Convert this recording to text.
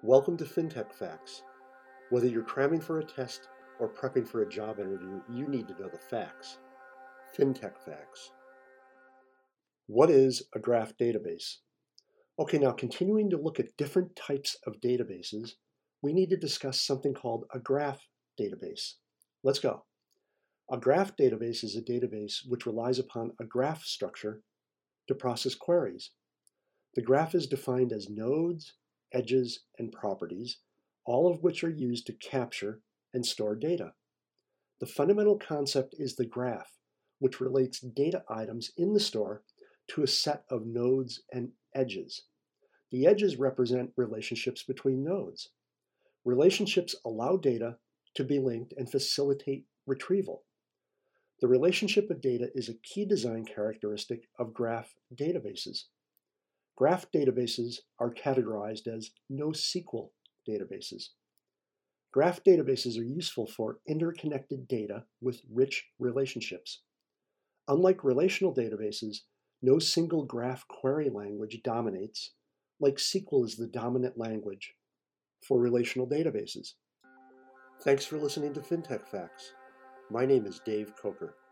Welcome to FinTech Facts. Whether you're cramming for a test or prepping for a job interview, you need to know the facts. FinTech Facts. What is a graph database? Okay, now continuing to look at different types of databases, we need to discuss something called a graph database. Let's go. A graph database is a database which relies upon a graph structure to process queries. The graph is defined as nodes, edges, and properties, all of which are used to capture and store data. The fundamental concept is the graph, which relates data items in the store to a set of nodes and edges. The edges represent relationships between nodes. Relationships allow data to be linked and facilitate retrieval. The relationship of data is a key design characteristic of graph databases. Graph databases are categorized as NoSQL databases. Graph databases are useful for interconnected data with rich relationships. Unlike relational databases, no single graph query language dominates, like SQL is the dominant language for relational databases. Thanks for listening to FinTech Facts. My name is Dave Coker.